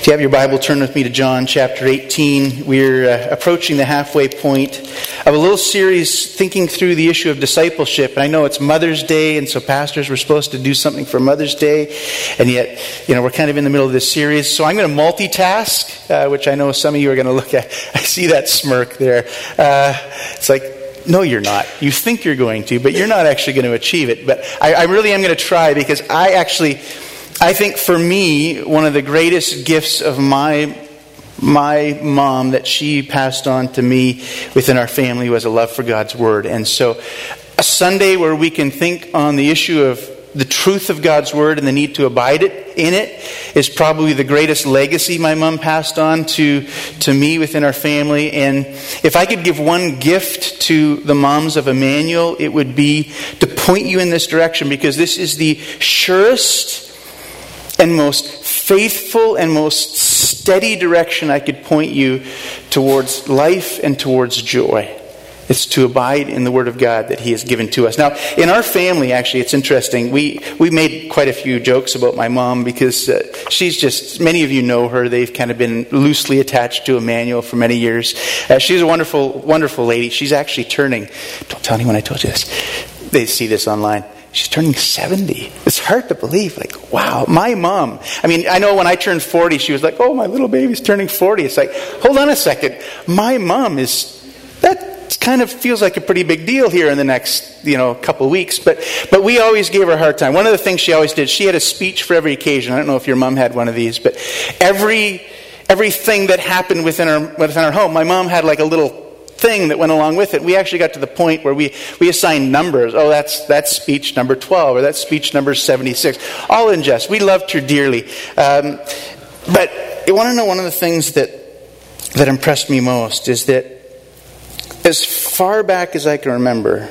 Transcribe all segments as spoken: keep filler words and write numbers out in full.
If you have your Bible, turn with me to John chapter eighteen. We're uh, approaching the halfway point of a little series thinking through the issue of discipleship. And I know it's Mother's Day, and so pastors were supposed to do something for Mother's Day. And yet, you know, we're kind of in the middle of this series. So I'm going to multitask, uh, which I know some of you are going to look at. I see that smirk there. Uh, it's like, no, you're not. You think you're going to, but you're not actually going to achieve it. But I, I really am going to try, because I actually... I think for me, one of the greatest gifts of my my mom that she passed on to me within our family was a love for God's Word. And so a Sunday where we can think on the issue of the truth of God's Word and the need to abide it, in it is probably the greatest legacy my mom passed on to, to me within our family. And if I could give one gift to the moms of Emmanuel, it would be to point you in this direction, because this is the surest and most faithful and most steady direction I could point you towards life and towards joy. It's to abide in the Word of God that He has given to us. Now, in our family, actually, it's interesting. We we made quite a few jokes about my mom, because uh, she's just, many of you know her. They've kind of been loosely attached to Emmanuel for many years. Uh, she's a wonderful, wonderful lady. She's actually turning, don't tell anyone I told you this. They see this online. She's turning seventy. It's hard to believe. Like, wow, my mom. I mean, I know when I turned forty, she was like, oh, my little baby's turning forty. It's like, hold on a second. My mom is, that kind of feels like a pretty big deal here in the next, you know, couple of weeks. But but we always gave her a hard time. One of the things she always did, she had a speech for every occasion. I don't know if your mom had one of these, but every everything that happened within our within our home, my mom had like a little thing that went along with it. We actually got to the point where we, we assigned numbers. Oh, that's that's speech number twelve, or that's speech number seventy-six. All in jest. We loved her dearly. Um, but you want to know one of the things that that impressed me most is that as far back as I can remember,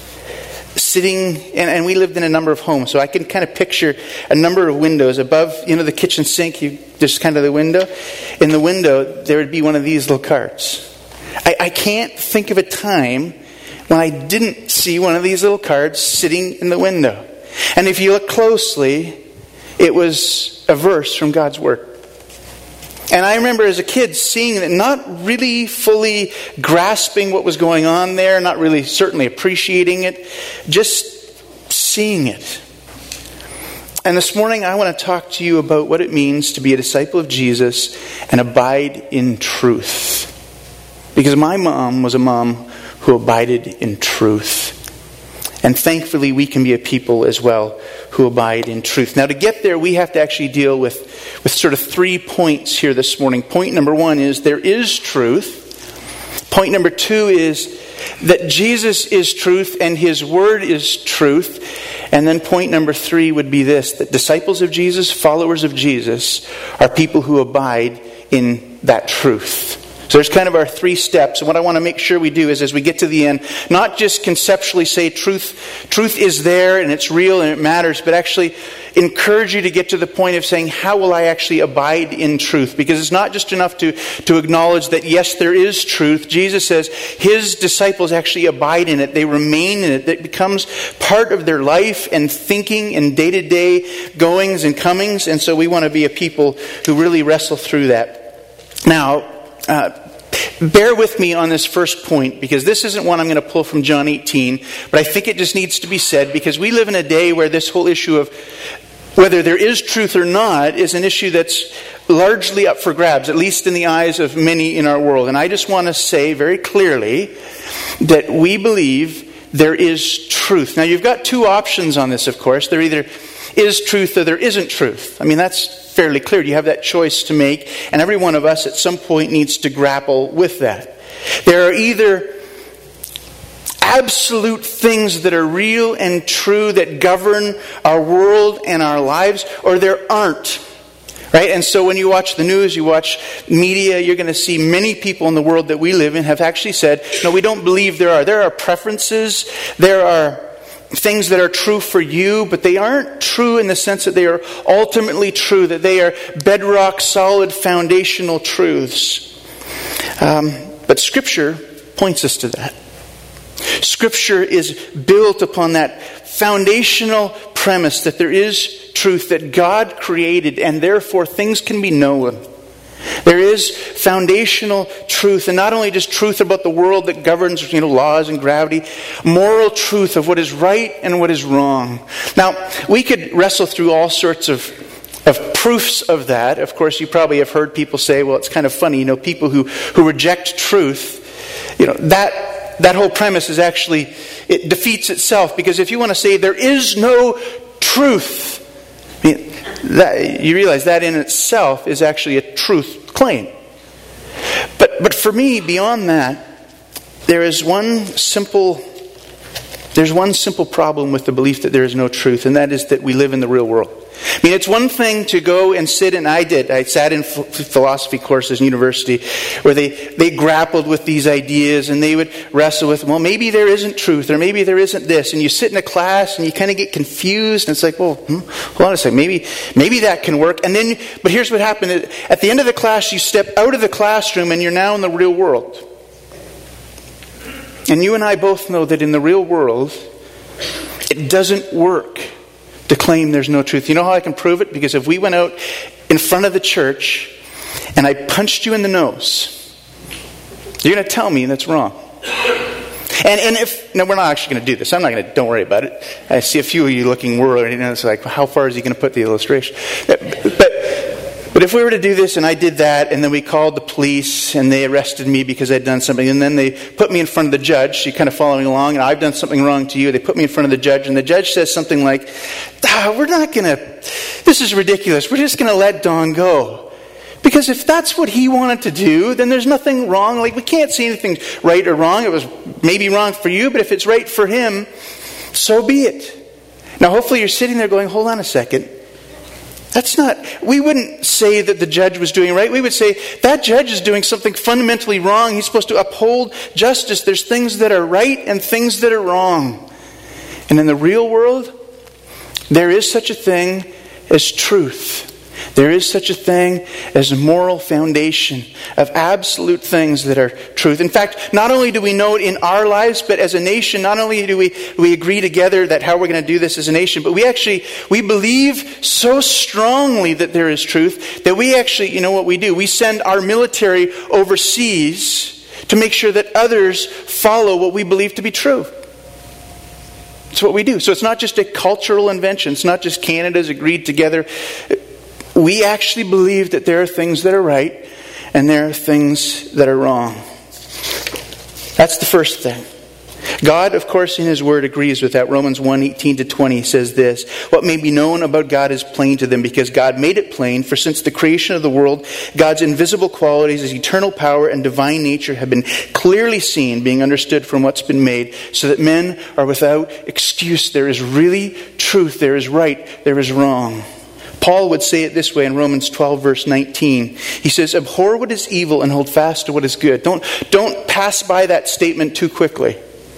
sitting, and, and we lived in a number of homes, so I can kind of picture a number of windows above, you know, the kitchen sink, you, just kind of the window. In the window, there would be one of these little cards. I, I can't think of a time when I didn't see one of these little cards sitting in the window. And if you look closely, it was a verse from God's Word. And I remember as a kid seeing it, not really fully grasping what was going on there, not really certainly appreciating it, just seeing it. And this morning I want to talk to you about what it means to be a disciple of Jesus and abide in truth. Because my mom was a mom who abided in truth. And thankfully we can be a people as well who abide in truth. Now to get there, we have to actually deal with, with sort of three points here this morning. Point number one is there is truth. Point number two is that Jesus is truth and His Word is truth. And then point number three would be this, that disciples of Jesus, followers of Jesus, are people who abide in that truth. So there's kind of our three steps. And what I want to make sure we do is, as we get to the end, not just conceptually say truth, truth is there and it's real and it matters, but actually encourage you to get to the point of saying, how will I actually abide in truth? Because it's not just enough to, to acknowledge that, yes, there is truth. Jesus says His disciples actually abide in it. They remain in it. It becomes part of their life and thinking and day-to-day goings and comings. And so we want to be a people who really wrestle through that. Now, uh, bear with me on this first point, because this isn't one I'm going to pull from John eighteen, but I think it just needs to be said, because we live in a day where this whole issue of whether there is truth or not is an issue that's largely up for grabs, at least in the eyes of many in our world. And I just want to say very clearly that we believe there is truth. Now, you've got two options on this, of course. There either is truth or there isn't truth. I mean, that's fairly clear. You have that choice to make, and every one of us at some point needs to grapple with that. There are either absolute things that are real and true that govern our world and our lives, or there aren't. Right? And so when you watch the news, you watch media, you're going to see many people in the world that we live in have actually said, no, we don't believe there are. There are preferences, there are things that are true for you, but they aren't true in the sense that they are ultimately true, that they are bedrock, solid, foundational truths. Um, but Scripture points us to that. Scripture is built upon that foundational premise that there is truth, that God created, and therefore things can be known. There is foundational truth, and not only just truth about the world that governs, you know, laws and gravity, moral truth of what is right and what is wrong. Now, we could wrestle through all sorts of of proofs of that. Of course, you probably have heard people say, well, it's kind of funny, you know, people who, who reject truth, you know, that that whole premise is actually, it defeats itself, because if you want to say there is no truth, I mean, that, you realize that in itself is actually a truth claim. But but for me, beyond that, there is one simple there's one simple problem with the belief that there is no truth, and that is that we live in the real world. I mean, it's one thing to go and sit, and I did. I sat in philosophy courses in university where they, they grappled with these ideas, and they would wrestle with, well, maybe there isn't truth, or maybe there isn't this. And you sit in a class, and you kind of get confused, and it's like, well, hmm, hold on a second, maybe, maybe that can work. And then, but here's what happened. At the end of the class, you step out of the classroom, and you're now in the real world. And you and I both know that in the real world, it doesn't work to claim there's no truth. You know how I can prove it? Because if we went out in front of the church and I punched you in the nose, you're going to tell me that's wrong. And and if, no, we're not actually going to do this. I'm not going to, don't worry about it. I see a few of you looking worried, and it's like, how far is he going to put the illustration? But, but if we were to do this and I did that, and then we called the police and they arrested me because I'd done something, and then they put me in front of the judge, you're kind of following along, and I've done something wrong to you, they put me in front of the judge, and the judge says something like, ah, we're not going to, this is ridiculous, we're just going to let Don go. Because if that's what he wanted to do, then there's nothing wrong. Like, we can't see anything right or wrong. It was maybe wrong for you, but if it's right for him, so be it. Now, hopefully you're sitting there going, hold on a second. That's not, we wouldn't say that the judge was doing right. We would say, that judge is doing something fundamentally wrong. He's supposed to uphold justice. There's things that are right and things that are wrong. And in the real world, there is such a thing as truth. There is such a thing as a moral foundation of absolute things that are truth. In fact, not only do we know it in our lives, but as a nation, not only do we, we agree together that how we're going to do this as a nation, but we actually, we believe so strongly that there is truth that we actually, you know what we do? We send our military overseas to make sure that others follow what we believe to be true. That's what we do. So it's not just a cultural invention. It's not just Canada's agreed together. We actually believe that there are things that are right and there are things that are wrong. That's the first thing. God, of course, in His Word agrees with that. Romans one, eighteen to twenty says this, what may be known about God is plain to them because God made it plain, for since the creation of the world, God's invisible qualities, His eternal power and divine nature have been clearly seen, being understood from what's been made, so that men are without excuse. There is really truth, there is right, there is wrong. Paul would say it this way in Romans twelve, verse nineteen. He says, abhor what is evil and hold fast to what is good. Don't, don't pass by that statement too quickly.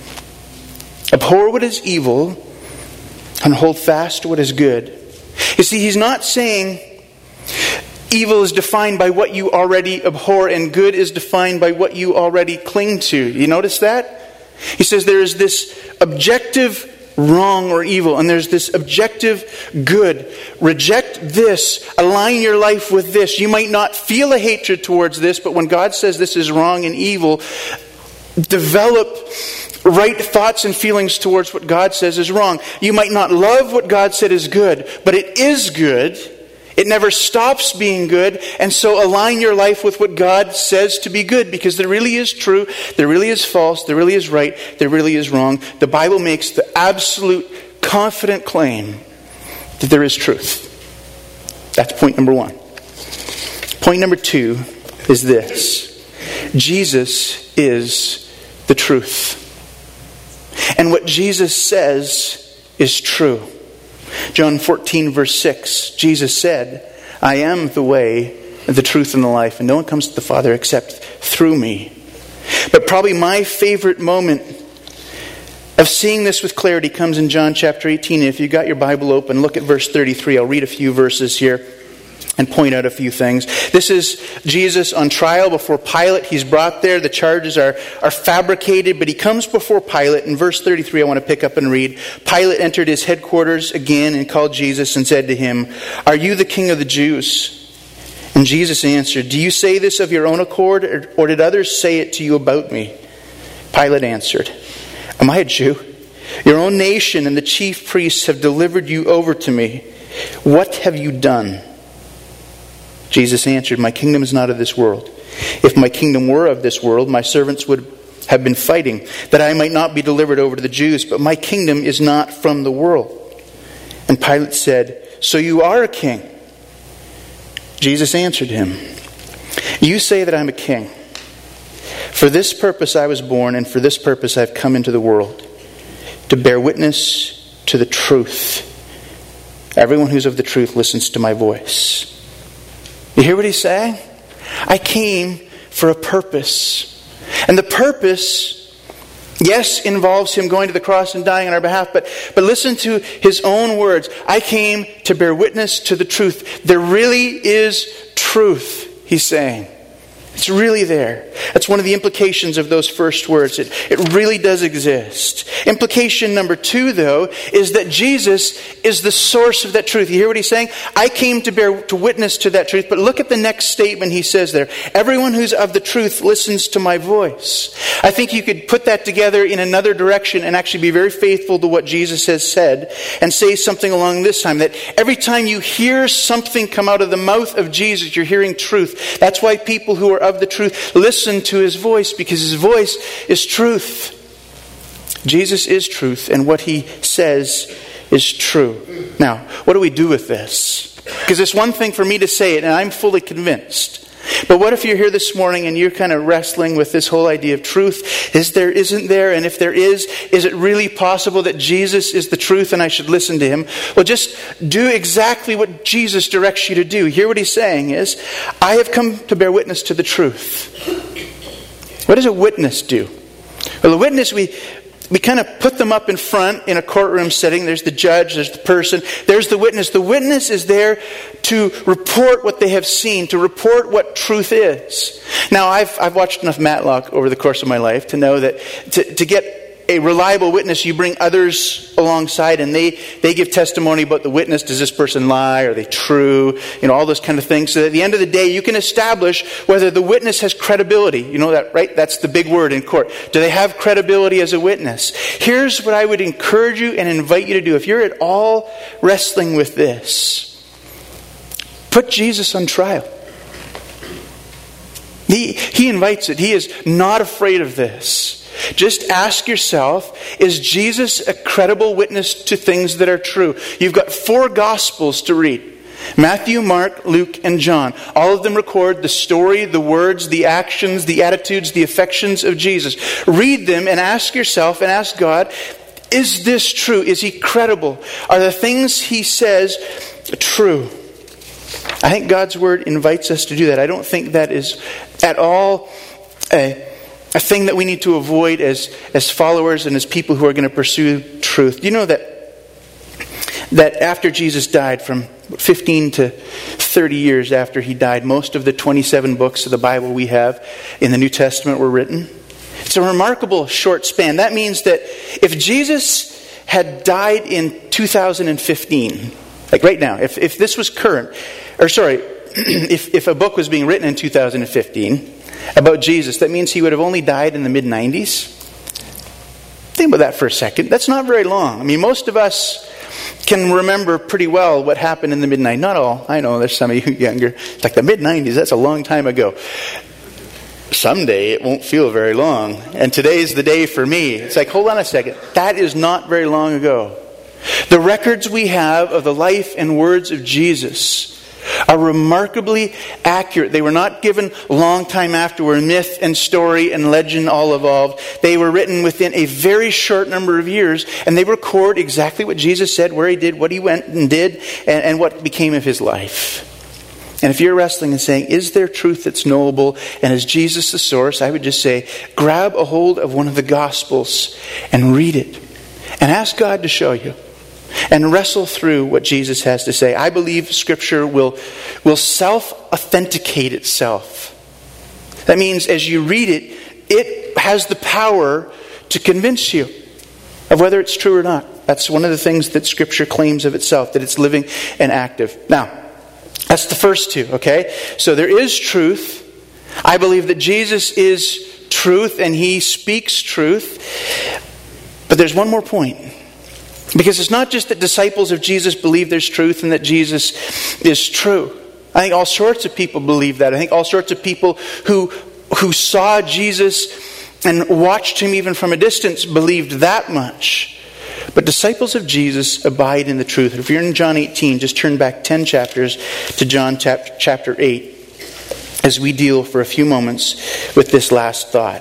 Abhor what is evil and hold fast to what is good. You see, he's not saying evil is defined by what you already abhor and good is defined by what you already cling to. You notice that? He says there is this objective wrong or evil, and there's this objective good. Reject this. Align your life with this. You might not feel a hatred towards this, but when God says this is wrong and evil, develop right thoughts and feelings towards what God says is wrong. You might not love what God said is good, but it is good. It never stops being good, and so align your life with what God says to be good, because there really is true, there really is false, there really is right, there really is wrong. The Bible makes the absolute confident claim that there is truth. That's point number one. Point number two is this. Jesus is the truth. And what Jesus says is true. John fourteen, verse six, Jesus said, I am the way, the truth, and the life, and no one comes to the Father except through me. But probably my favorite moment of seeing this with clarity comes in John chapter eighteen. If you've got your Bible open, look at verse thirty-three. I'll read a few verses here and point out a few things. This is Jesus on trial before Pilate. He's brought there. The charges are, are fabricated, but he comes before Pilate. In verse thirty-three, I want to pick up and read. Pilate entered his headquarters again and called Jesus and said to him, Are you the king of the Jews? And Jesus answered, "Do you say this of your own accord, or, or did others say it to you about me?" Pilate answered, "Am I a Jew? Your own nation and the chief priests have delivered you over to me. What have you done?" Jesus answered, "My kingdom is not of this world. If my kingdom were of this world, my servants would have been fighting, that I might not be delivered over to the Jews. But my kingdom is not from the world." And Pilate said, "So you are a king?" Jesus answered him, "You say that I'm a king. For this purpose I was born, and for this purpose I have come into the world, to bear witness to the truth. Everyone who's of the truth listens to my voice." You hear what he's saying? I came for a purpose. And the purpose, yes, involves him going to the cross and dying on our behalf, but, but listen to his own words. I came to bear witness to the truth. There really is truth, he's saying. It's really there. That's one of the implications of those first words. It, it really does exist. Implication number two, though, is that Jesus is the source of that truth. You hear what he's saying? I came to bear to witness to that truth. But look at the next statement he says there. Everyone who's of the truth listens to my voice. I think you could put that together in another direction and actually be very faithful to what Jesus has said and say something along this time. That every time you hear something come out of the mouth of Jesus, you're hearing truth. That's why people who are of the truth listen to his voice, because his voice is truth. Jesus is truth, and what he says is true. Now, what do we do with this? Because it's one thing for me to say it, and I'm fully convinced. But what if you're here this morning and you're kind of wrestling with this whole idea of truth? Is there, isn't there? And if there is, is it really possible that Jesus is the truth and I should listen to him? Well, just do exactly what Jesus directs you to do. Here what he's saying is, I have come to bear witness to the truth. What does a witness do? Well, a witness, we... We kind of put them up in front in a courtroom setting. There's the judge, there's the person, there's the witness. The witness is there to report what they have seen, to report what truth is. Now, I've I've watched enough Matlock over the course of my life to know that to, to get a reliable witness, you bring others alongside and they, they give testimony about the witness. Does this person lie? Are they true? You know, all those kind of things. So at the end of the day, you can establish whether the witness has credibility. You know that, right? That's the big word in court. Do they have credibility as a witness? Here's what I would encourage you and invite you to do. If you're at all wrestling with this, put Jesus on trial. He, he invites it. He is not afraid of this. Just ask yourself, is Jesus a credible witness to things that are true? You've got four Gospels to read. Matthew, Mark, Luke, and John. All of them record the story, the words, the actions, the attitudes, the affections of Jesus. Read them and ask yourself and ask God, is this true? Is he credible? Are the things he says true? I think God's Word invites us to do that. I don't think that is at all a A thing that we need to avoid as, as followers and as people who are going to pursue truth. Do you know that that after Jesus died, from fifteen to thirty years after he died, most of the twenty-seven books of the Bible we have in the New Testament were written? It's a remarkable short span. That means that if Jesus had died in two thousand fifteen, like right now, if, if this was current, or sorry, if, if a book was being written in two thousand fifteen, about Jesus, that means he would have only died in the mid nineties. Think about that for a second. That's not very long. I mean, most of us can remember pretty well what happened in the mid nineties. Not all. I know there's some of you younger. It's like the mid nineties, that's a long time ago. Someday it won't feel very long. And today's the day for me. It's like, hold on a second. That is not very long ago. The records we have of the life and words of Jesus are remarkably accurate. They were not given a long time after, where myth and story and legend all evolved. They were written within a very short number of years, and they record exactly what Jesus said, where he did, what he went and did, and, and what became of his life. And if you're wrestling and saying, is there truth that's knowable, and is Jesus the source? I would just say, grab a hold of one of the Gospels and read it. And ask God to show you. And wrestle through what Jesus has to say. I believe Scripture will, will self-authenticate itself. That means as you read it, it has the power to convince you of whether it's true or not. That's one of the things that Scripture claims of itself, that it's living and active. Now, That's the first two, okay? So there is truth. I believe that Jesus is truth and he speaks truth. But there's one more point. Because it's not just that disciples of Jesus believe there's truth and that Jesus is true. I think all sorts of people believe that. I think all sorts of people who, who saw Jesus and watched him even from a distance believed that much. But disciples of Jesus abide in the truth. If you're in John eighteen, just turn back ten chapters to John chapter eight as we deal for a few moments with this last thought.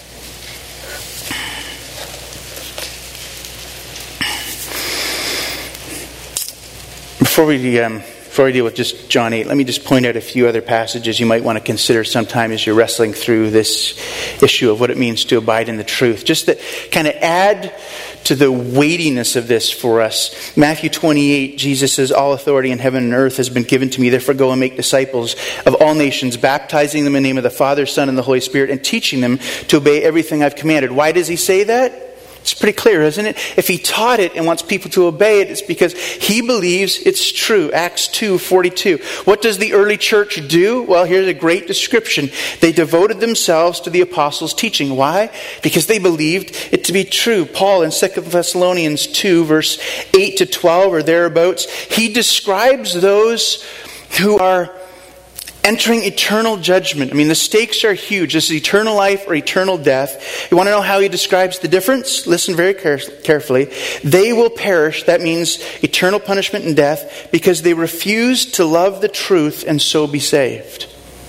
Before we, um, before we deal with just John eight, let me just point out a few other passages you might want to consider sometime as you're wrestling through this issue of what it means to abide in the truth. Just to kind of add to the weightiness of this for us. Matthew twenty-eight, Jesus says, "All authority in heaven and earth has been given to me. Therefore go and make disciples of all nations, baptizing them in the name of the Father, Son, and the Holy Spirit, and teaching them to obey everything I've commanded." Why does he say that? It's pretty clear, isn't it? If he taught it and wants people to obey it, it's because he believes it's true. Acts two forty-two. What does the early church do? Well, here's a great description. They devoted themselves to the apostles' teaching. Why? Because they believed it to be true. Paul in Second Thessalonians two, verse eight to twelve or thereabouts, he describes those who are entering eternal judgment. I mean, the stakes are huge. This is eternal life or eternal death. You want to know how he describes the difference? Listen very carefully. They will perish, that means eternal punishment and death, because they refuse to love the truth and so be saved.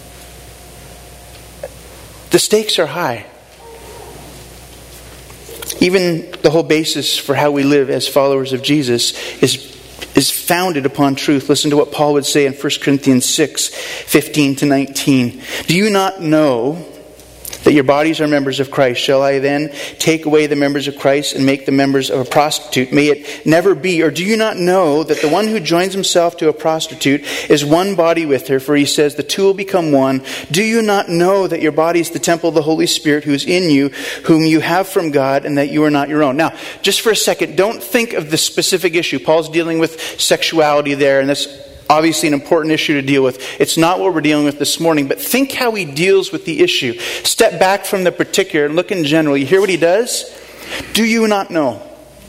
The stakes are high. Even the whole basis for how we live as followers of Jesus is is founded upon truth. Listen to what Paul would say in First Corinthians six, fifteen to nineteen. "Do you not know that your bodies are members of Christ? Shall I then take away the members of Christ and make them members of a prostitute? May it never be. Or do you not know that the one who joins himself to a prostitute is one body with her? For he says, the two will become one. Do you not know that your body is the temple of the Holy Spirit who is in you, whom you have from God, and that you are not your own?" Now, just for a second, don't think of the specific issue. Paul's dealing with sexuality there, and that's obviously an important issue to deal with. It's not what we're dealing with this morning, but think how he deals with the issue. Step back from the particular and look in general. You hear what he does? Do you not know?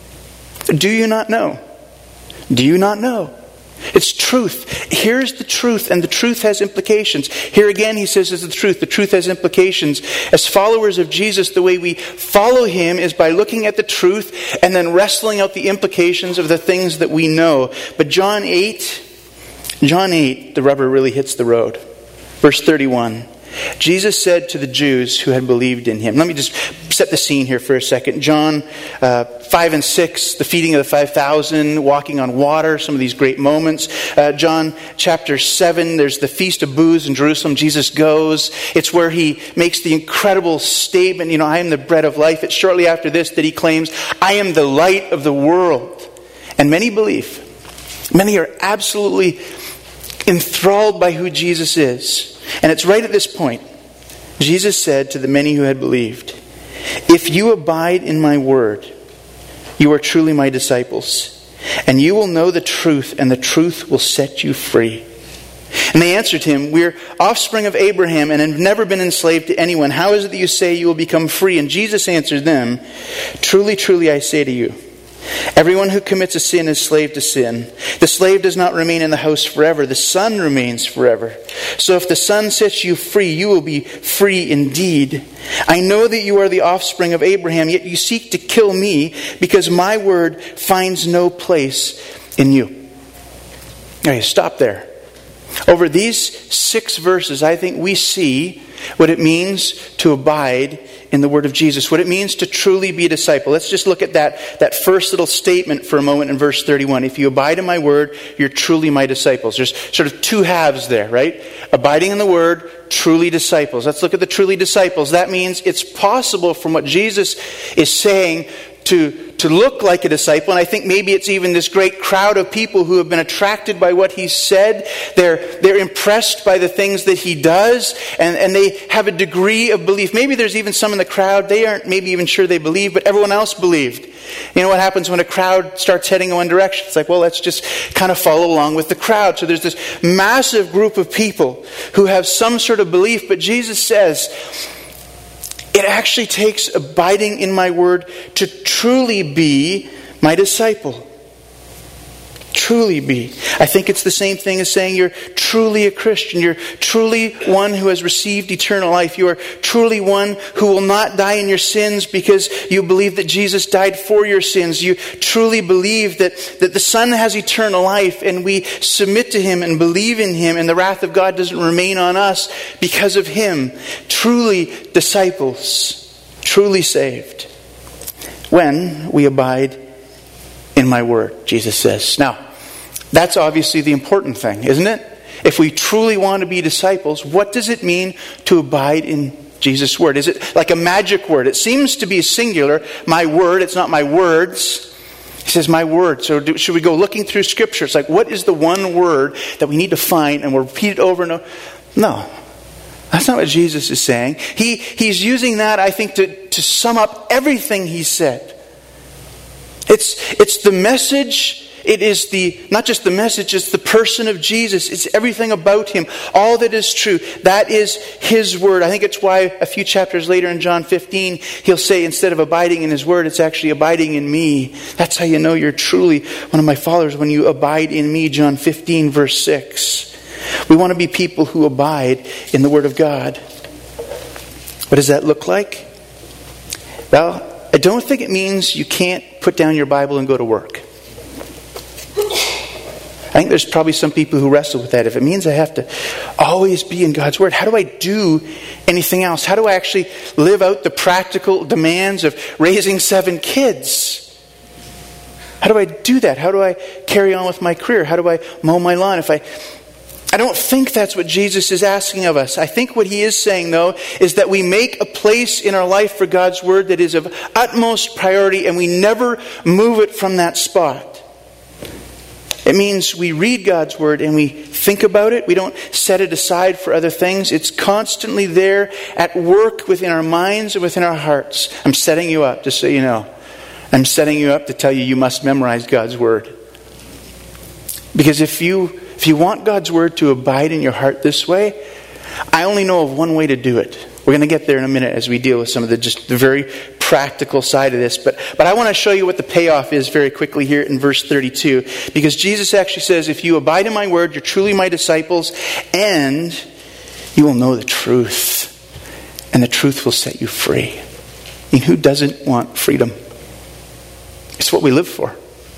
Do you not know? Do you not know? It's truth. Here's the truth, and the truth has implications. Here again, he says, is the truth. The truth has implications. As followers of Jesus, the way we follow him is by looking at the truth and then wrestling out the implications of the things that we know. But John eight, John eight, the rubber really hits the road. Verse thirty-one. Jesus said to the Jews who had believed in him. Let me just set the scene here for a second. John uh, five and six, the feeding of the five thousand, walking on water, some of these great moments. Uh, John chapter seven, there's the Feast of Booths in Jerusalem. Jesus goes. It's where he makes the incredible statement, you know, I am the bread of life. It's shortly after this that he claims, I am the light of the world. And many believe. Many are absolutely enthralled by who Jesus is. And it's right at this point, Jesus said to the many who had believed, if you abide in my word, you are truly my disciples, and you will know the truth, and the truth will set you free. And they answered him, we're offspring of Abraham and have never been enslaved to anyone. How is it that you say you will become free? And Jesus answered them, truly, truly, I say to you, everyone who commits a sin is slave to sin. The slave does not remain in the house forever. The Son remains forever. So if the Son sets you free, you will be free indeed. I know that you are the offspring of Abraham, yet you seek to kill me because my word finds no place in you. Okay, stop there. Over these six verses, I think we see what it means to abide in the word of Jesus, what it means to truly be a disciple. Let's just look at that, that first little statement for a moment in verse thirty-one. If you abide in my word, you're truly my disciples. There's sort of two halves there, right? Abiding in the word, truly disciples. Let's look at the truly disciples. That means it's possible from what Jesus is saying to, to look like a disciple. And I think maybe it's even this great crowd of people who have been attracted by what he said. They're, they're impressed by the things that he does, and, and they have a degree of belief. Maybe there's even some in the crowd, they aren't maybe even sure they believe, but everyone else believed. You know what happens when a crowd starts heading in one direction? It's like, well, let's just kind of follow along with the crowd. So there's this massive group of people who have some sort of belief, but Jesus says, it actually takes abiding in my word to truly be my disciple. Truly be. I think it's the same thing as saying you're truly a Christian. You're truly one who has received eternal life. You are truly one who will not die in your sins because you believe that Jesus died for your sins. You truly believe that, that the Son has eternal life, and we submit to Him and believe in Him, and the wrath of God doesn't remain on us because of Him. Truly disciples. Truly saved. When we abide in my word, Jesus says. Now, that's obviously the important thing, isn't it? If we truly want to be disciples, what does it mean to abide in Jesus' word? Is it like a magic word? It seems to be singular. My word, it's not my words. He says my word. So do, should we go looking through Scripture? It's like, what is the one word that we need to find and we'll repeat it over and over? No. That's not what Jesus is saying. He, he's using that, I think, to, to sum up everything he said. It's, it's the message, it is the, not just the message, it's the person of Jesus. It's everything about Him. All that is true. That is His word. I think it's why a few chapters later in John fifteen, He'll say instead of abiding in His word, it's actually abiding in me. That's how you know you're truly one of my followers, when you abide in me. John fifteen verse six. We want to be people who abide in the word of God. What does that look like? Well, I don't think it means you can't put down your Bible and go to work. I think there's probably some people who wrestle with that. If it means I have to always be in God's word, how do I do anything else? How do I actually live out the practical demands of raising seven kids? How do I do that? How do I carry on with my career? How do I mow my lawn? If I... I don't think that's what Jesus is asking of us. I think what He is saying, though, is that we make a place in our life for God's word that is of utmost priority, and we never move it from that spot. It means we read God's word and we think about it. We don't set it aside for other things. It's constantly there at work within our minds and within our hearts. I'm setting you up, just so you know. I'm setting you up to tell you you must memorize God's word. Because if you... If you want God's word to abide in your heart this way, I only know of one way to do it. We're going to get there in a minute as we deal with some of the just the very practical side of this. But, but I want to show you what the payoff is very quickly here in verse thirty-two. Because Jesus actually says, if you abide in my word, you're truly my disciples, and you will know the truth. And the truth will set you free. I mean, who doesn't want freedom? It's what we live for.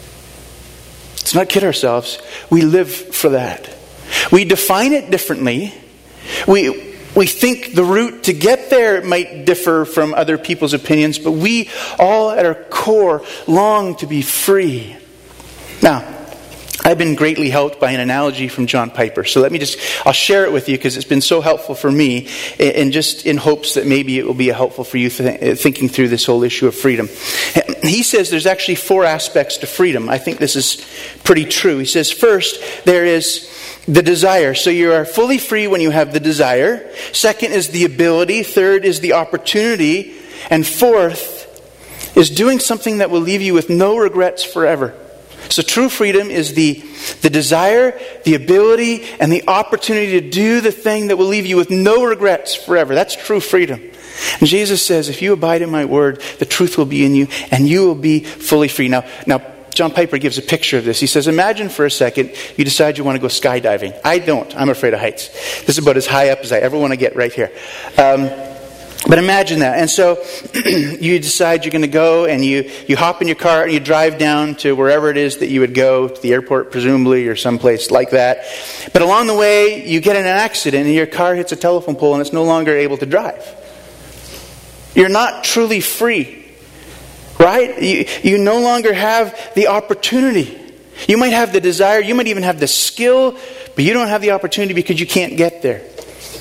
Let's not kid ourselves. We live for that. We define it differently. We we think the route to get there might differ from other people's opinions, but we all at our core long to be free. Now, I've been greatly helped by an analogy from John Piper. So let me just, I'll share it with you because it's been so helpful for me, and just in hopes that maybe it will be helpful for you th- thinking through this whole issue of freedom. He says there's actually four aspects to freedom. I think this is pretty true. He says first, there is the desire. So you are fully free when you have the desire. Second is the ability. Third is the opportunity. And fourth is doing something that will leave you with no regrets forever. So true freedom is the, the desire, the ability, and the opportunity to do the thing that will leave you with no regrets forever. That's true freedom. And Jesus says, if you abide in my word, the truth will be in you, and you will be fully free. Now, now John Piper gives a picture of this. He says, imagine for a second you decide you want to go skydiving. I don't. I'm afraid of heights. This is about as high up as I ever want to get right here. Um, But imagine that. And so you decide you're going to go, and you, you hop in your car and you drive down to wherever it is that you would go, to the airport presumably, or someplace like that. But along the way, you get in an accident and your car hits a telephone pole and it's no longer able to drive. You're not truly free, right? You, you no longer have the opportunity. You might have the desire, you might even have the skill, but you don't have the opportunity because you can't get there.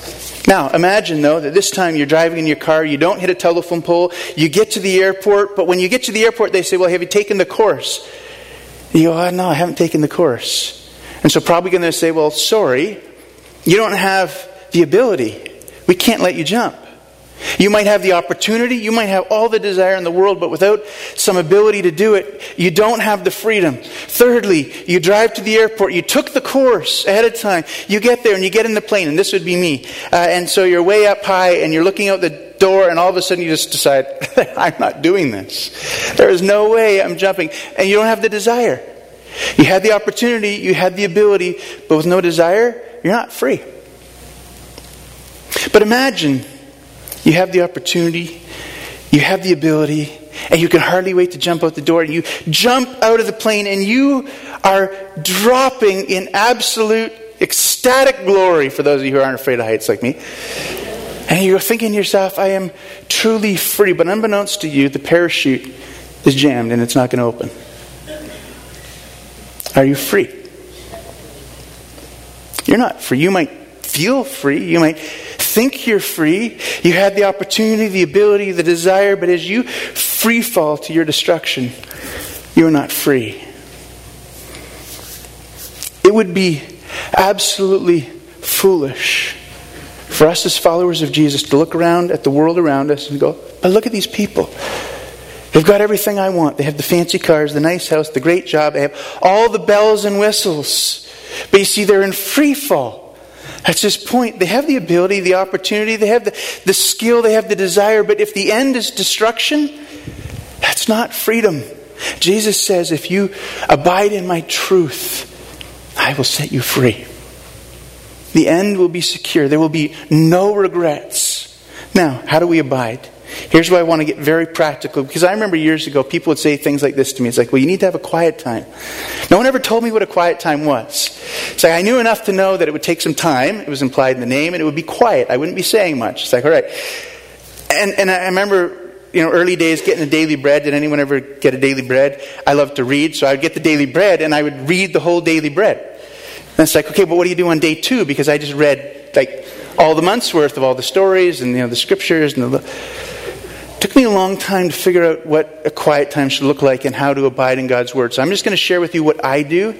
Now, imagine, though, that this time you're driving in your car, you don't hit a telephone pole, you get to the airport, but when you get to the airport, they say, well, have you taken the course? You go, oh, no, I haven't taken the course. And so probably going to say, well, sorry, you don't have the ability. We can't let you jump. You might have the opportunity, you might have all the desire in the world, but without some ability to do it, you don't have the freedom. Thirdly, you drive to the airport, you took the course ahead of time, you get there and you get in the plane, and this would be me. Uh, and so you're way up high and you're looking out the door and all of a sudden you just decide, I'm not doing this. There is no way I'm jumping. And you don't have the desire. You had the opportunity, you had the ability, but with no desire, you're not free. But imagine you have the opportunity, you have the ability, and you can hardly wait to jump out the door. And you jump out of the plane and you are dropping in absolute ecstatic glory, for those of you who aren't afraid of heights like me. And you're thinking to yourself, I am truly free. But unbeknownst to you, the parachute is jammed and it's not going to open. Are you free? You're not free. You might feel free. You might think you're free. You had the opportunity, the ability, the desire, but as you free fall to your destruction, you're not free. It would be absolutely foolish for us as followers of Jesus to look around at the world around us and go, but look at these people. They've got everything I want. They have the fancy cars, the nice house, the great job. They have all the bells and whistles. But you see, they're in free fall. That's his point. They have the ability, the opportunity, they have the, the skill, they have the desire, but if the end is destruction, that's not freedom. Jesus says, if you abide in my truth, I will set you free. The end will be secure. There will be no regrets. Now, how do we abide? Here's where I want to get very practical, because I remember years ago people would say things like this to me. It's like, well, you need to have a quiet time. No one ever told me what a quiet time was. It's like I knew enough to know that it would take some time. It was implied in the name, and it would be quiet. I wouldn't be saying much. It's like, all right. And and I remember, you know, early days getting a daily bread. Did anyone ever get a daily bread? I love to read, so I would get the daily bread, and I would read the whole daily bread. And it's like, okay, but what do you do on day two? Because I just read like all the month's worth of all the stories and, you know, the scriptures and the. It took me a long time to figure out what a quiet time should look like and how to abide in God's Word. So I'm just going to share with you what I do.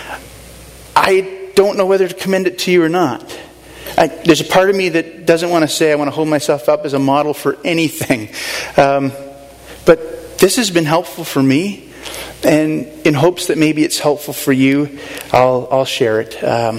I don't know whether to commend it to you or not. I, there's a part of me that doesn't want to say I want to hold myself up as a model for anything. Um, but this has been helpful for me. And in hopes that maybe it's helpful for you, I'll, I'll share it. Um,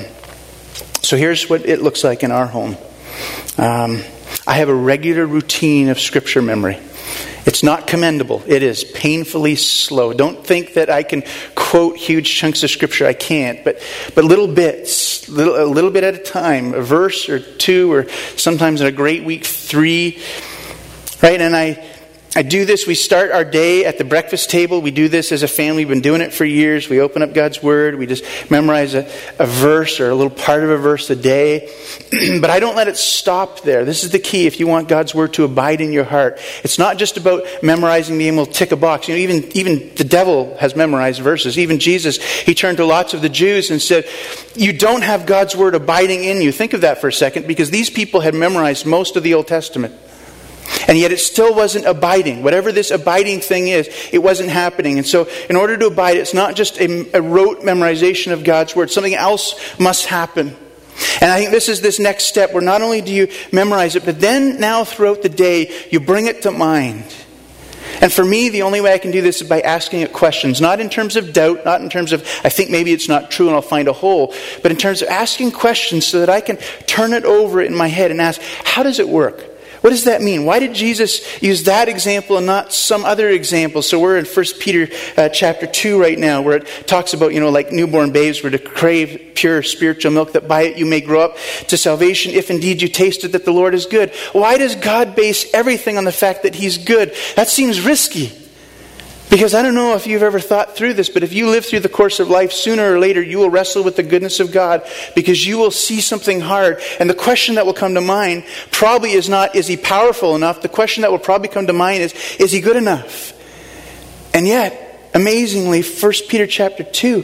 so here's what it looks like in our home. Um, I have a regular routine of scripture memory. It's not commendable. It is painfully slow. Don't think that I can quote huge chunks of scripture. I can't. But but little bits, little, a little bit at a time, a verse or two, or sometimes in a great week, three. Right? And I... I do this, we start our day at the breakfast table. We do this as a family. We've been doing it for years. We open up God's Word. We just memorize a, a verse or a little part of a verse a day. But I don't let it stop there. This is the key if you want God's Word to abide in your heart. It's not just about memorizing, being able to tick a box. You know, even, even the devil has memorized verses. Even Jesus, he turned to lots of the Jews and said, you don't have God's Word abiding in you. Think of that for a second, because these people had memorized most of the Old Testament. And yet it still wasn't abiding. Whatever this abiding thing is, it wasn't happening. And so in order to abide, it's not just a, a rote memorization of God's Word. Something else must happen. And I think this is this next step where not only do you memorize it, but then now throughout the day, you bring it to mind. And for me, the only way I can do this is by asking it questions. Not in terms of doubt, not in terms of, I think maybe it's not true and I'll find a hole. But in terms of asking questions so that I can turn it over in my head and ask, how does it work? What does that mean? Why did Jesus use that example and not some other example? So we're in First Peter uh, chapter two right now, where it talks about, you know, like newborn babes were to crave pure spiritual milk, that by it you may grow up to salvation, if indeed you tasted that the Lord is good. Why does God base everything on the fact that He's good? That seems risky. Because I don't know if you've ever thought through this, but if you live through the course of life, sooner or later you will wrestle with the goodness of God, because you will see something hard. And the question that will come to mind probably is not, is He powerful enough? The question that will probably come to mind is, is He good enough? And yet, amazingly, First Peter chapter two,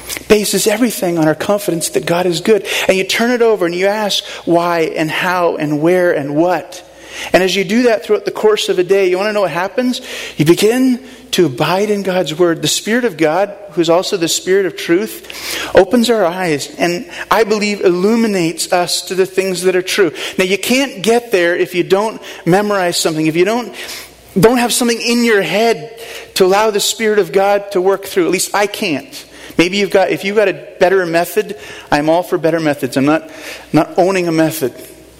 bases everything on our confidence that God is good. And you turn it over and you ask why and how and where and what. And as you do that throughout the course of a day, you want to know what happens? You begin to abide in God's Word. The Spirit of God, who's also the Spirit of truth, opens our eyes and I believe illuminates us to the things that are true. Now you can't get there if you don't memorize something, if you don't don't have something in your head to allow the Spirit of God to work through. At least I can't. Maybe you've got, if you've got a better method, I'm all for better methods. I'm not, not owning a method.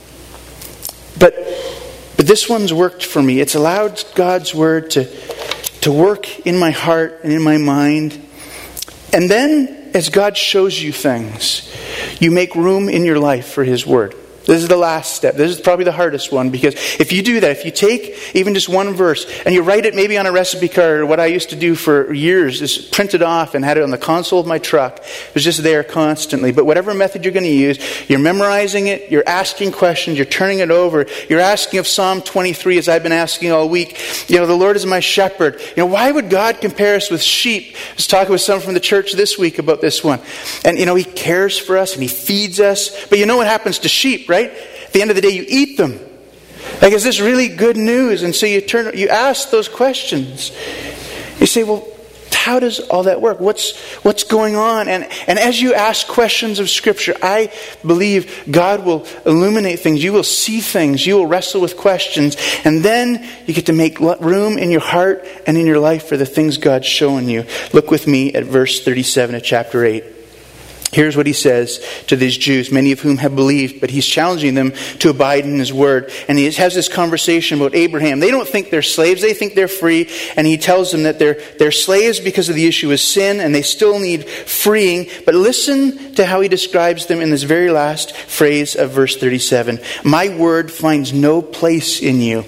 But But this one's worked for me. It's allowed God's Word to, to work in my heart and in my mind. And then, as God shows you things, you make room in your life for His Word. This is the last step. This is probably the hardest one, because if you do that, if you take even just one verse and you write it maybe on a recipe card, or what I used to do for years is print it off and had it on the console of my truck. It was just there constantly. But whatever method you're going to use, you're memorizing it, you're asking questions, you're turning it over, you're asking of Psalm twenty-three, as I've been asking all week. You know, the Lord is my shepherd. You know, why would God compare us with sheep? I was talking with someone from the church this week about this one. And, you know, He cares for us and He feeds us. But you know what happens to sheep, right? At the end of the day, you eat them. Like, is this really good news? And so you turn, you ask those questions. You say, well, how does all that work? What's what's going on? And and as you ask questions of Scripture, I believe God will illuminate things. You will see things. You will wrestle with questions. And then you get to make room in your heart and in your life for the things God's showing you. Look with me at verse thirty-seven of chapter eight. Here's what he says to these Jews, many of whom have believed, but he's challenging them to abide in his word. And he has this conversation about Abraham. They don't think they're slaves, they think they're free. And he tells them that they're, they're slaves because of the issue of sin, and they still need freeing. But listen to how he describes them in this very last phrase of verse thirty-seven. My word finds no place in you.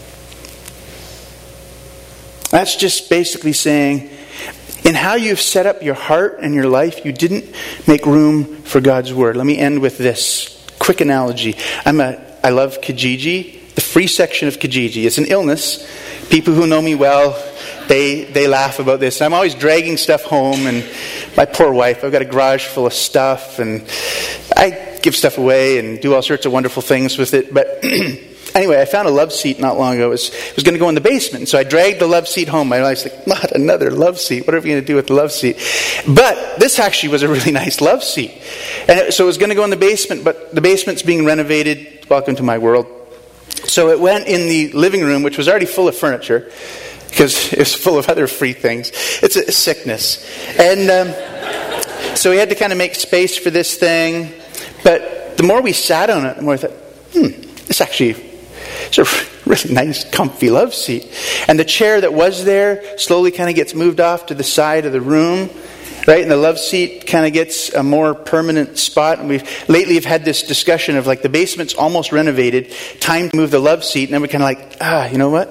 That's just basically saying, in how you've set up your heart and your life, you didn't make room for God's Word. Let me end with this quick analogy. I'm a, I love Kijiji, the free section of Kijiji. It's an illness. People who know me well, they they laugh about this. I'm always dragging stuff home, and my poor wife, I've got a garage full of stuff, and I give stuff away and do all sorts of wonderful things with it. But anyway, I found a love seat not long ago. It was, it was going to go in the basement. So I dragged the love seat home. My wife's like, not another love seat. What are we going to do with the love seat? But this actually was a really nice love seat. And it, so it was going to go in the basement, but the basement's being renovated. Welcome to my world. So it went in the living room, which was already full of furniture, because it was full of other free things. It's a sickness. And um, so we had to kind of make space for this thing. But the more we sat on it, the more I thought, hmm, this actually... It's a really nice, comfy love seat. And the chair that was there slowly kind of gets moved off to the side of the room, right? And the love seat kind of gets a more permanent spot. And we've lately have had this discussion of like the basement's almost renovated, time to move the love seat. And then we're kind of like, ah, you know what?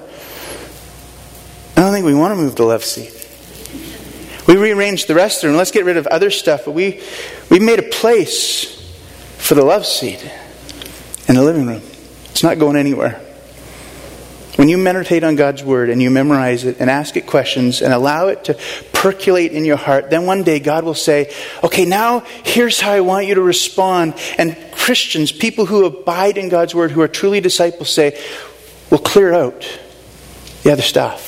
I don't think we want to move the love seat. We rearranged the rest of the room. Let's get rid of other stuff. But we we made a place for the love seat in the living room. It's not going anywhere. When you meditate on God's Word and you memorize it and ask it questions and allow it to percolate in your heart, then one day God will say, okay, now here's how I want you to respond. And Christians, people who abide in God's Word, who are truly disciples, say, we'll clear out the other stuff.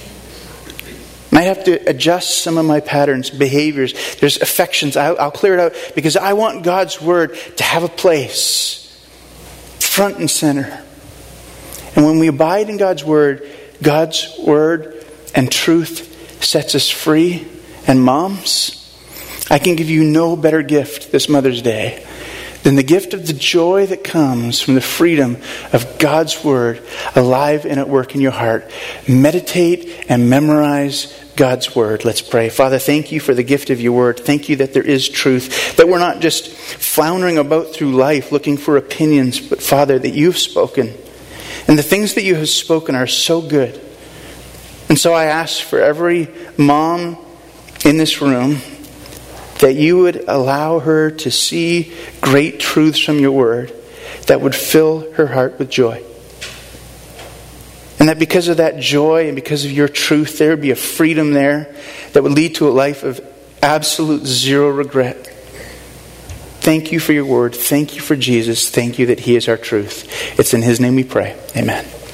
I have to adjust some of my patterns, behaviors. There's affections. I'll, I'll clear it out because I want God's Word to have a place front and center. And when we abide in God's Word, God's Word and truth sets us free. And moms, I can give you no better gift this Mother's Day than the gift of the joy that comes from the freedom of God's Word alive and at work in your heart. Meditate and memorize God's Word. Let's pray. Father, thank you for the gift of your Word. Thank you that there is truth, that we're not just floundering about through life looking for opinions, but Father, that you've spoken. And the things that you have spoken are so good. And so I ask for every mom in this room that you would allow her to see great truths from your Word that would fill her heart with joy. And that because of that joy and because of your truth, there would be a freedom there that would lead to a life of absolute zero regret. Thank you for your word. Thank you for Jesus. Thank you that he is our truth. It's in his name we pray. Amen.